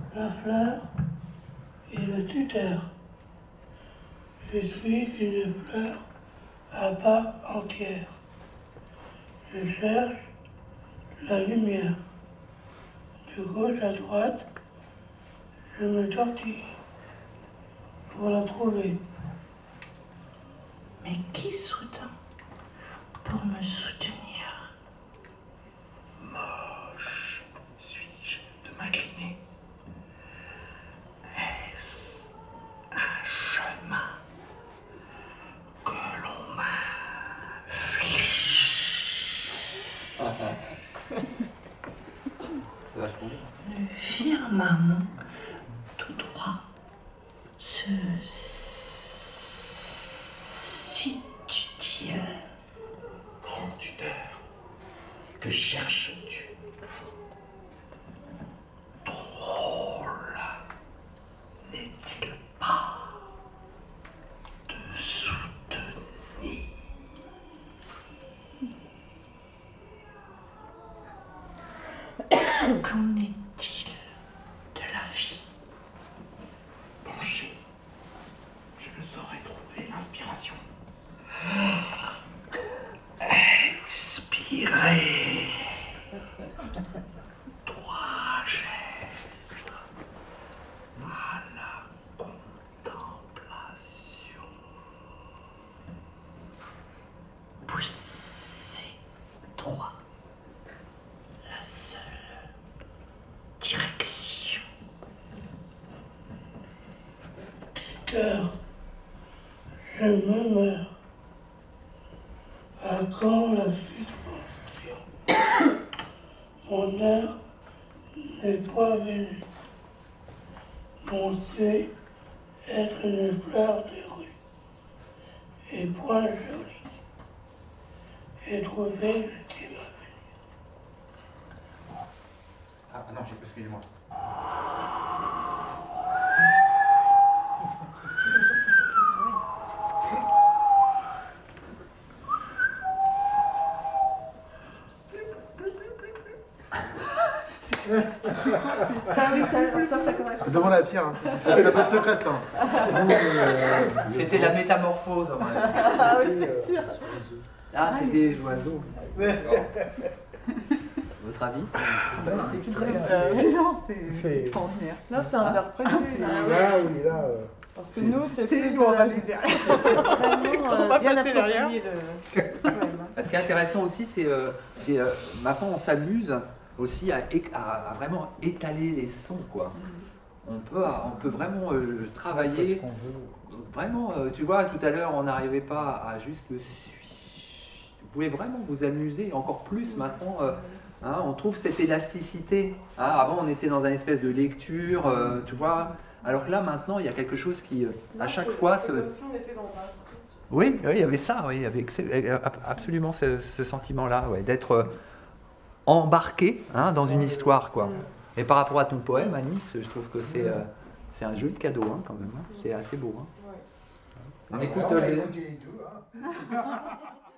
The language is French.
La fleur et le tuteur. Je suis une fleur à part entière. Je cherche la lumière. De gauche à droite, je me tortille pour la trouver. Mais qui soudain pour me soutenir? Moche suis-je de m'incliner? Est-ce un chemin que l'on m'inflige? Le firmament tout droit se situe-t-il? Grand tuteur, que cherches-tu? Drôle, n'est-il pas de soutenir? Qu'en est-il de la vie? Penché, je ne saurais trouver l'inspiration. Expirez. Dois-je être à la contemplation? Poussez droit. La seule direction. Cœur, je me meurs. À quand la suspension? Mon heure n'est pas venue. On sait être une fleur de rue et point jolie et trouver l'ultime avenir. Ah non, excusez-moi. Ça correspond. Demande à Pierre, hein. Ça peut être secrète ça. C'était la métamorphose. À mon avis. Ah oui, c'est sûr. Là, c'est des oiseaux. Votre avis? C'est excellent, c'est extraordinaire. Là, c'est interprété. Là, oui, là. Parce que nous, c'est plus on va passer derrière. C'est vraiment bien approprié le poème. Ce qui est intéressant aussi, c'est maintenant on s'amuse aussi à vraiment étaler les sons, quoi. On peut vraiment travailler. Vraiment, tu vois, tout à l'heure, on n'arrivait pas à juste le suivre. Vous pouvez vraiment vous amuser encore plus maintenant. Hein, on trouve cette élasticité. Hein, avant, on était dans une espèce de lecture, tu vois. Alors que là, maintenant, il y a quelque chose qui, à chaque fois... C'est comme si on était dans un... Oui, il y avait ça, oui, il y avait absolument ce sentiment-là, ouais, d'être embarqué, hein, dans une histoire, quoi. Et par rapport à ton poème, Anis, je trouve que c'est un joli cadeau, hein, quand même. Hein. C'est assez beau. Hein. On écoute les deux. Hein.